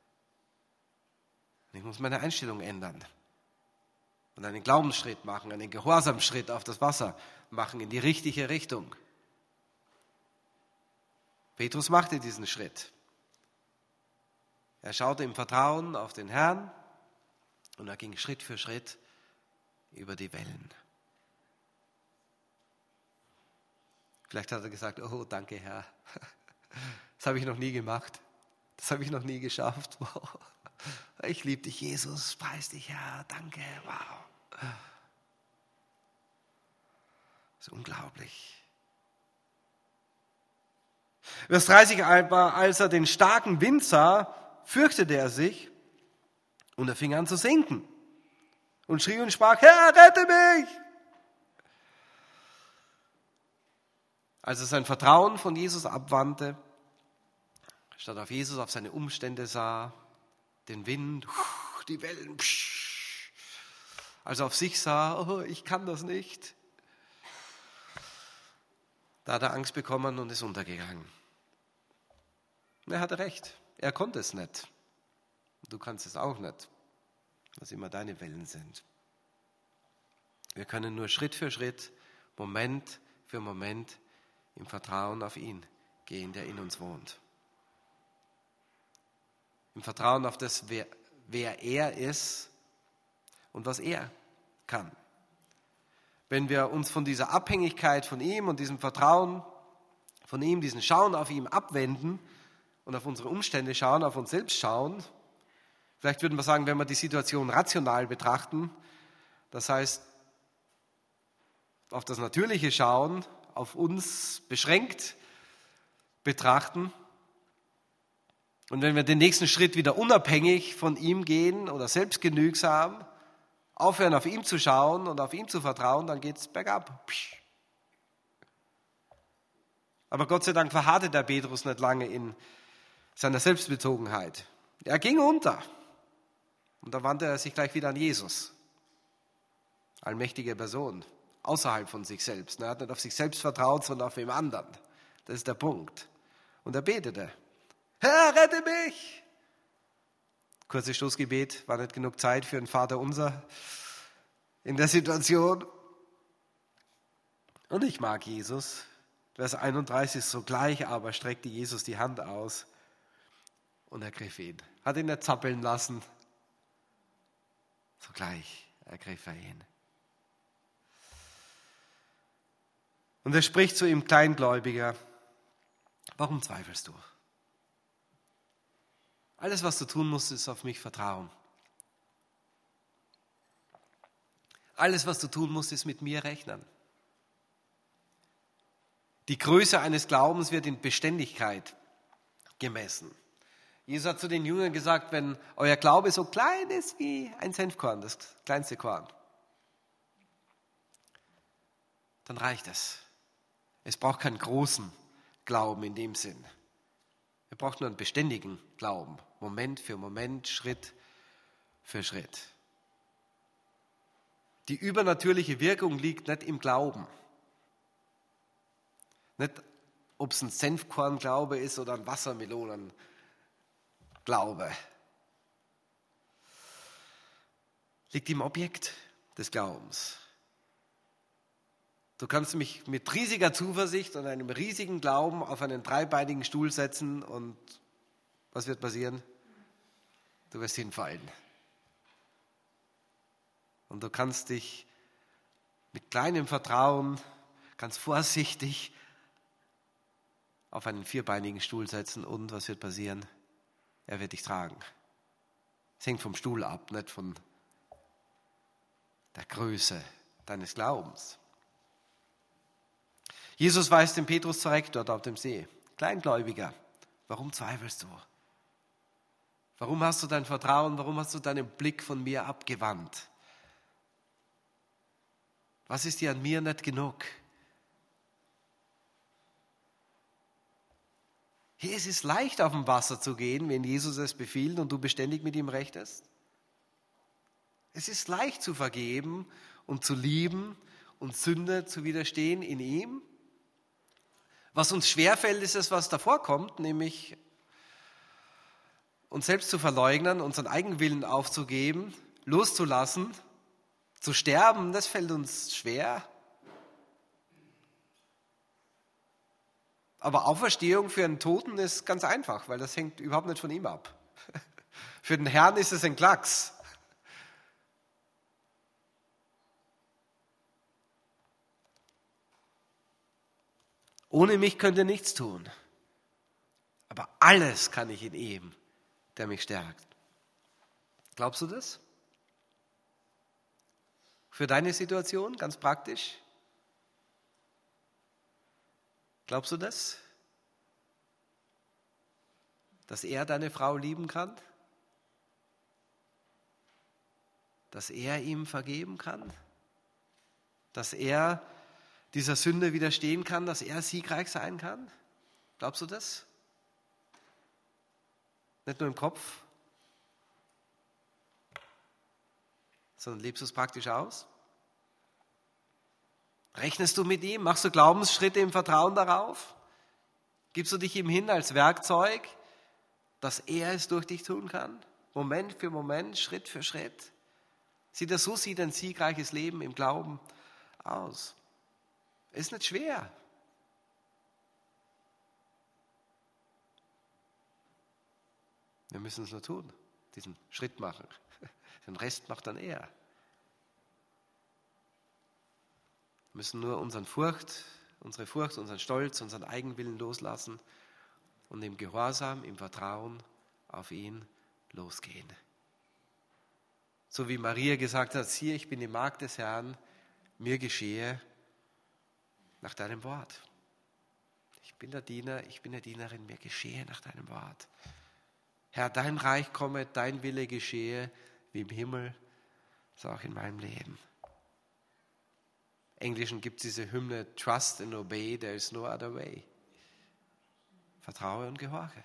Ich muss meine Einstellung ändern und einen Glaubensschritt machen, einen Gehorsamsschritt auf das Wasser machen, in die richtige Richtung. Petrus machte diesen Schritt. Er schaute im Vertrauen auf den Herrn und er ging Schritt für Schritt über die Wellen. Vielleicht hat er gesagt, oh, danke Herr, das habe ich noch nie gemacht, das habe ich noch nie geschafft. Wow. Ich liebe dich, Jesus, preis dich, Herr, danke, wow. Das ist unglaublich. Vers 30, aber als er den starken Wind sah, fürchtete er sich und er fing an zu sinken und schrie und sprach, Herr, rette mich! Als er sein Vertrauen von Jesus abwandte, statt auf Jesus, auf seine Umstände sah, den Wind, die Wellen, als er auf sich sah, oh, ich kann das nicht, da hat er Angst bekommen und ist untergegangen. Und er hatte recht, er konnte es nicht. Du kannst es auch nicht, was immer deine Wellen sind. Wir können nur Schritt für Schritt, Moment für Moment im Vertrauen auf ihn gehen, der in uns wohnt. Im Vertrauen auf das, wer er ist und was er kann. Wenn wir uns von dieser Abhängigkeit von ihm und diesem Vertrauen von ihm, diesen Schauen auf ihn abwenden und auf unsere Umstände schauen, auf uns selbst schauen, vielleicht würden wir sagen, wenn wir die Situation rational betrachten, das heißt, auf das Natürliche schauen, auf uns beschränkt betrachten, und wenn wir den nächsten Schritt wieder unabhängig von ihm gehen oder selbstgenügsam, aufhören auf ihn zu schauen und auf ihn zu vertrauen, dann geht es bergab. Aber Gott sei Dank verharrte der Petrus nicht lange in seiner Selbstbezogenheit. Er ging unter und da wandte er sich gleich wieder an Jesus. Allmächtige Person, außerhalb von sich selbst. Er hat nicht auf sich selbst vertraut, sondern auf jemand anderen. Das ist der Punkt. Und er betete. Herr, rette mich! Kurzes Stoßgebet, war nicht genug Zeit für ein Vaterunser in der Situation. Und ich mag Jesus. Vers 31, sogleich aber streckte Jesus die Hand aus und ergriff ihn. Hat ihn nicht zappeln lassen. Sogleich ergriff er ihn. Und er spricht zu ihm, Kleingläubiger, warum zweifelst du? Alles, was du tun musst, ist auf mich vertrauen. Alles, was du tun musst, ist mit mir rechnen. Die Größe eines Glaubens wird in Beständigkeit gemessen. Jesus hat zu den Jüngern gesagt, wenn euer Glaube so klein ist wie ein Senfkorn, das kleinste Korn, dann reicht es. Es braucht keinen großen Glauben in dem Sinn. Er braucht nur einen beständigen Glauben, Moment für Moment, Schritt für Schritt. Die übernatürliche Wirkung liegt nicht im Glauben. Nicht, ob es ein Senfkornglaube ist oder ein Wassermelonenglaube. Glaube? Liegt im Objekt des Glaubens. Du kannst mich mit riesiger Zuversicht und einem riesigen Glauben auf einen dreibeinigen Stuhl setzen und was wird passieren? Du wirst hinfallen. Und du kannst dich mit kleinem Vertrauen, ganz vorsichtig auf einen vierbeinigen Stuhl setzen und was wird passieren? Er wird dich tragen. Es hängt vom Stuhl ab, nicht von der Größe deines Glaubens. Jesus weist den Petrus zurecht dort auf dem See. Kleingläubiger, warum zweifelst du? Warum hast du dein Vertrauen, warum hast du deinen Blick von mir abgewandt? Was ist dir an mir nicht genug? Hier ist es leicht, auf dem Wasser zu gehen, wenn Jesus es befiehlt und du beständig mit ihm rechtest. Es ist leicht zu vergeben und zu lieben und Sünde zu widerstehen in ihm. Was uns schwerfällt, ist es, was davor kommt, nämlich uns selbst zu verleugnen, unseren Eigenwillen aufzugeben, loszulassen, zu sterben, das fällt uns schwer. Aber Auferstehung für einen Toten ist ganz einfach, weil das hängt überhaupt nicht von ihm ab. Für den Herrn ist es ein Klacks. Ohne mich könnt ihr nichts tun. Aber alles kann ich in ihm, der mich stärkt. Glaubst du das? Für deine Situation, ganz praktisch? Glaubst du das? Dass er deine Frau lieben kann? Dass er ihm vergeben kann? Dass er dieser Sünde widerstehen kann? Dass er siegreich sein kann? Glaubst du das? Nicht nur im Kopf, sondern lebst du es praktisch aus? Rechnest du mit ihm? Machst du Glaubensschritte im Vertrauen darauf? Gibst du dich ihm hin als Werkzeug, dass er es durch dich tun kann? Moment für Moment, Schritt für Schritt. So sieht ein siegreiches Leben im Glauben aus. Ist nicht schwer. Wir müssen es nur tun, diesen Schritt machen. Den Rest macht dann er. Wir müssen nur unsere Furcht, unseren Stolz, unseren Eigenwillen loslassen und im Gehorsam, im Vertrauen auf ihn losgehen. So wie Maria gesagt hat, siehe, ich bin die Magd des Herrn, mir geschehe nach deinem Wort. Ich bin der Diener, ich bin der Dienerin, mir geschehe nach deinem Wort. Herr, dein Reich komme, dein Wille geschehe, wie im Himmel, so auch in meinem Leben. Im Englischen gibt es diese Hymne, Trust and obey, there is no other way. Vertraue und gehorche.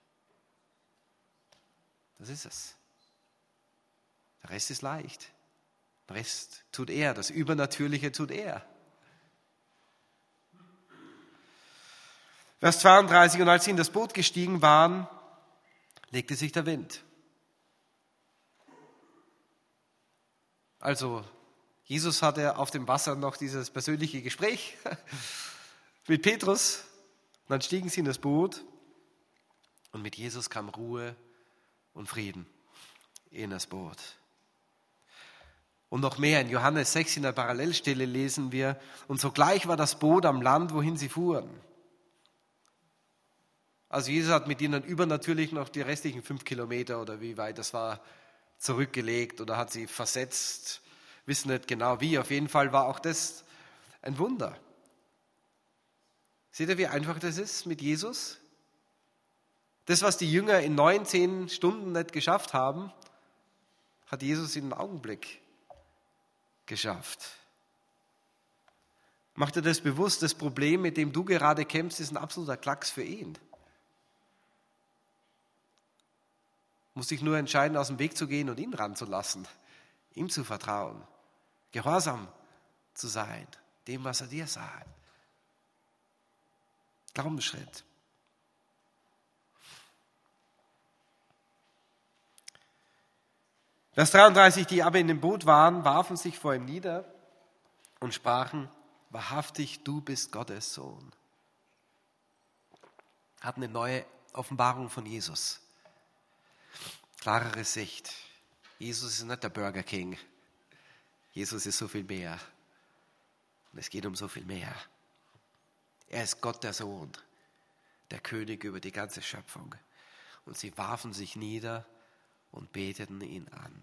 Das ist es. Der Rest ist leicht. Der Rest tut er, das Übernatürliche tut er. Vers 32, und als sie in das Boot gestiegen waren, legte sich der Wind. Also Jesus hatte auf dem Wasser noch dieses persönliche Gespräch mit Petrus. Und dann stiegen sie in das Boot und mit Jesus kam Ruhe und Frieden in das Boot. Und noch mehr, in Johannes 6 in der Parallelstelle lesen wir, und sogleich war das Boot am Land, wohin sie fuhren. Also Jesus hat mit ihnen übernatürlich noch die restlichen 5 Kilometer oder wie weit das war, zurückgelegt oder hat sie versetzt. Wissen nicht genau wie. Auf jeden Fall war auch das ein Wunder. Seht ihr, wie einfach das ist mit Jesus? Das, was die Jünger in 9-10 Stunden nicht geschafft haben, hat Jesus in einem Augenblick geschafft. Mach dir das bewusst, das Problem, mit dem du gerade kämpfst, ist ein absoluter Klacks für ihn. Musst dich nur entscheiden, aus dem Weg zu gehen und ihn ranzulassen, ihm zu vertrauen, gehorsam zu sein, dem, was er dir sagt. Glaubensschritt. Vers 33, die aber in dem Boot waren, warfen sich vor ihm nieder und sprachen, wahrhaftig, du bist Gottes Sohn. Hatten eine neue Offenbarung von Jesus. Klarere Sicht. Jesus ist nicht der Burger King. Jesus ist so viel mehr. Und es geht um so viel mehr. Er ist Gott der Sohn, der König über die ganze Schöpfung. Und sie warfen sich nieder und beteten ihn an.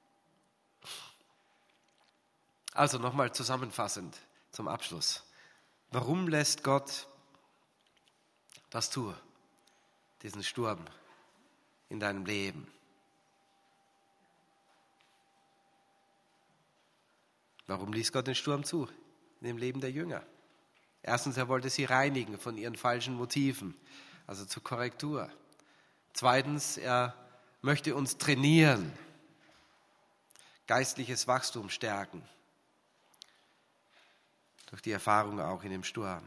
Also nochmal zusammenfassend zum Abschluss. Warum lässt Gott das zu, diesen Sturm in deinem Leben? Warum ließ Gott den Sturm zu in dem Leben der Jünger? Erstens, er wollte sie reinigen von ihren falschen Motiven, also zur Korrektur. Zweitens, er möchte uns trainieren, geistliches Wachstum stärken, durch die Erfahrung auch in dem Sturm.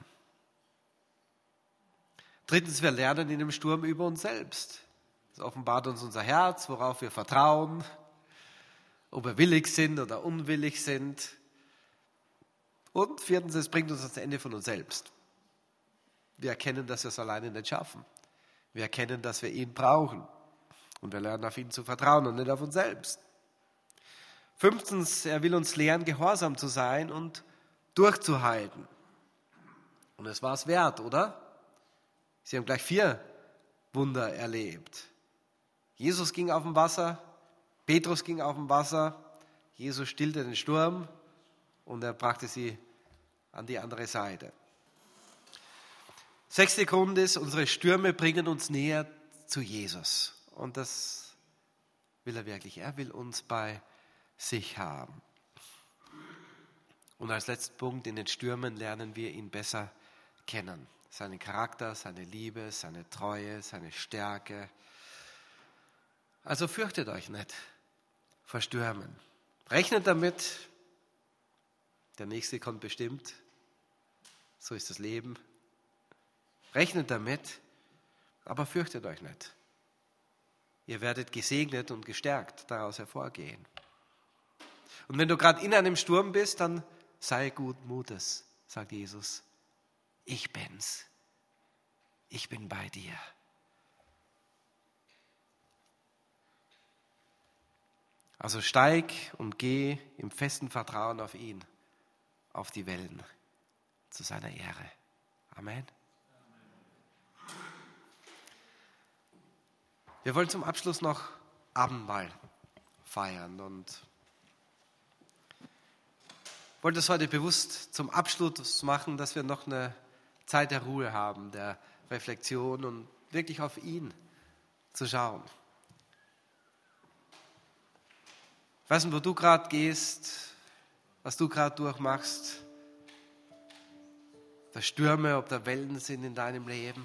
Drittens, wir lernen in dem Sturm über uns selbst. Es offenbart uns unser Herz, worauf wir vertrauen, ob wir willig sind oder unwillig sind. Und viertens, es bringt uns ans Ende von uns selbst. Wir erkennen, dass wir es alleine nicht schaffen. Wir erkennen, dass wir ihn brauchen. Und wir lernen auf ihn zu vertrauen und nicht auf uns selbst. Fünftens, er will uns lehren, gehorsam zu sein und durchzuhalten. Und es war es wert, oder? Sie haben gleich 4 Wunder erlebt. Jesus ging auf dem Wasser, Petrus ging auf dem Wasser, Jesus stillte den Sturm und er brachte sie an die andere Seite. 6. Grund ist, unsere Stürme bringen uns näher zu Jesus. Und das will er wirklich. Er will uns bei sich haben. Und als letzten Punkt, in den Stürmen lernen wir ihn besser kennen. Seinen Charakter, seine Liebe, seine Treue, seine Stärke. Also fürchtet euch nicht vor Stürmen. Rechnet damit, der nächste kommt bestimmt. So ist das Leben. Rechnet damit, aber fürchtet euch nicht. Ihr werdet gesegnet und gestärkt daraus hervorgehen. Und wenn du gerade in einem Sturm bist, dann sei gut Mutes, sagt Jesus. Ich bin's. Ich bin bei dir. Also steig und geh im festen Vertrauen auf ihn, auf die Wellen, zu seiner Ehre. Amen. Wir wollen zum Abschluss noch Abendmahl feiern und wollte es heute bewusst zum Abschluss machen, dass wir noch eine Zeit der Ruhe haben, der Reflexion und wirklich auf ihn zu schauen. Ich weiß nicht, wo du gerade gehst, was du gerade durchmachst, ob da Stürme, ob da Wellen sind in deinem Leben,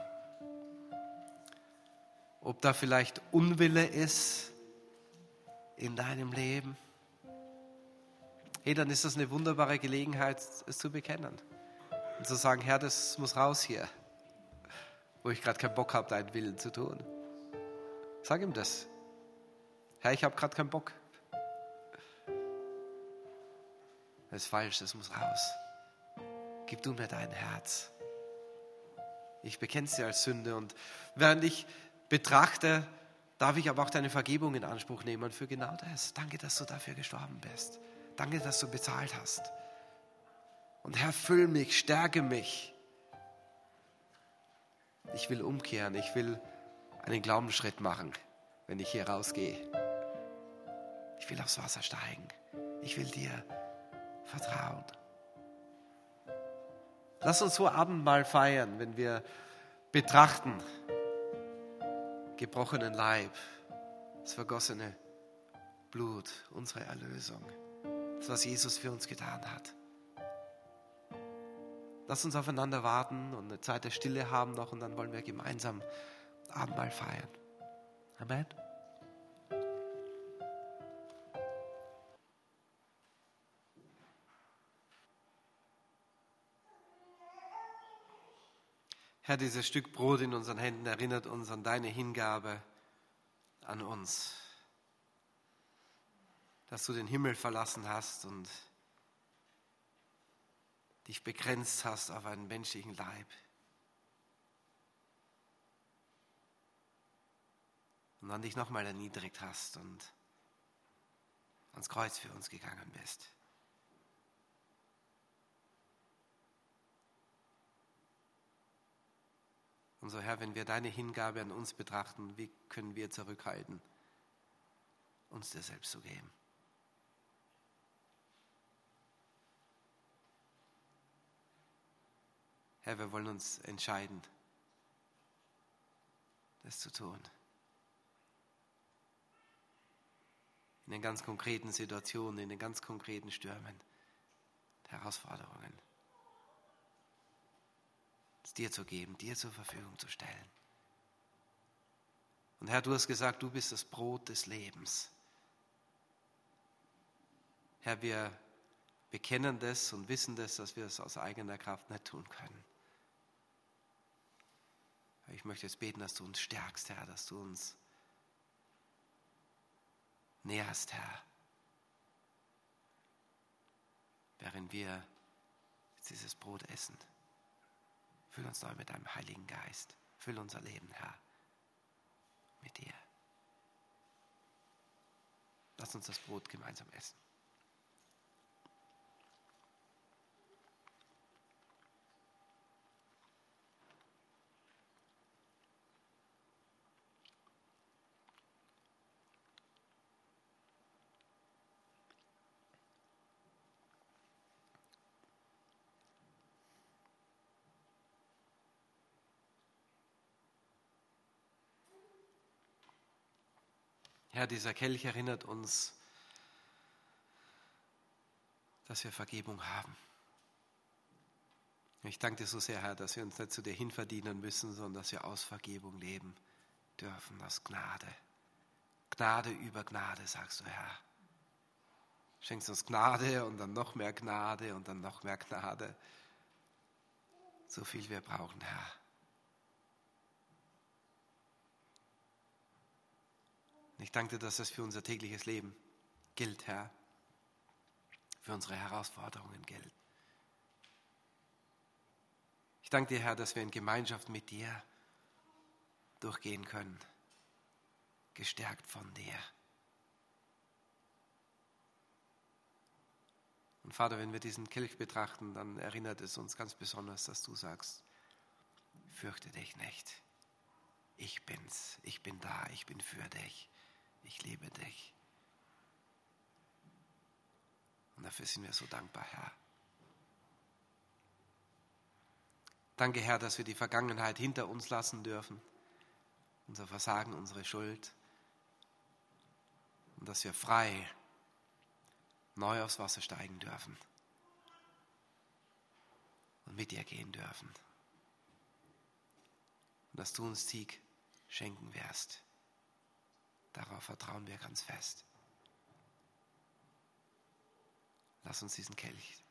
ob da vielleicht Unwille ist in deinem Leben. Hey, dann ist das eine wunderbare Gelegenheit, es zu bekennen. Und zu sagen, Herr, das muss raus hier, wo ich gerade keinen Bock habe, deinen Willen zu tun. Sag ihm das. Herr, ich habe gerade keinen Bock. Das ist falsch, das muss raus. Gib du mir dein Herz. Ich bekenne es dir als Sünde und während ich betrachte, darf ich aber auch deine Vergebung in Anspruch nehmen für genau das. Danke, dass du dafür gestorben bist. Danke, dass du bezahlt hast. Und Herr, füll mich, stärke mich. Ich will umkehren, ich will einen Glaubensschritt machen, wenn ich hier rausgehe. Ich will aufs Wasser steigen. Ich will dir vertrauen. Lass uns so Abendmahl feiern, wenn wir betrachten, gebrochenen Leib, das vergossene Blut, unsere Erlösung, das, was Jesus für uns getan hat. Lass uns aufeinander warten und eine Zeit der Stille haben noch und dann wollen wir gemeinsam Abendmahl feiern. Amen. Herr, dieses Stück Brot in unseren Händen erinnert uns an deine Hingabe an uns. dass du den Himmel verlassen hast und dich begrenzt hast auf einen menschlichen Leib. Und dann dich nochmal erniedrigt hast und ans Kreuz für uns gegangen bist. Und so, Herr, wenn wir deine Hingabe an uns betrachten, wie können wir zurückhalten, uns dir selbst zu geben? Herr, wir wollen uns entscheiden, das zu tun. In den ganz konkreten Situationen, in den ganz konkreten Stürmen, Herausforderungen. Es dir zu geben, dir zur Verfügung zu stellen. Und Herr, du hast gesagt, du bist das Brot des Lebens. Herr, wir bekennen das und wissen das, dass wir es aus eigener Kraft nicht tun können. Ich möchte jetzt beten, dass du uns stärkst, Herr, dass du uns nährst, Herr, während wir jetzt dieses Brot essen. Füll uns neu mit deinem Heiligen Geist. Füll unser Leben, Herr, mit dir. Lass uns das Brot gemeinsam essen. Herr, dieser Kelch erinnert uns, dass wir Vergebung haben. Ich danke dir so sehr, Herr, dass wir uns nicht zu dir hinverdienen müssen, sondern dass wir aus Vergebung leben dürfen, aus Gnade. Gnade über Gnade, sagst du, Herr. Schenkst uns Gnade und dann noch mehr Gnade und dann noch mehr Gnade. So viel wir brauchen, Herr. Ich danke dir, dass das für unser tägliches Leben gilt, Herr. Für unsere Herausforderungen gilt. Ich danke dir, Herr, dass wir in Gemeinschaft mit dir durchgehen können. Gestärkt von dir. Und Vater, wenn wir diesen Kelch betrachten, dann erinnert es uns ganz besonders, dass du sagst, fürchte dich nicht. Ich bin's, ich bin da, ich bin für dich, ich liebe dich. Und dafür sind wir so dankbar, Herr. Danke, Herr, dass wir die Vergangenheit hinter uns lassen dürfen, unser Versagen, unsere Schuld, und dass wir frei neu aufs Wasser steigen dürfen und mit dir gehen dürfen. Und dass du uns Sieg schenken wirst. Darauf vertrauen wir ganz fest. Lass uns diesen Kelch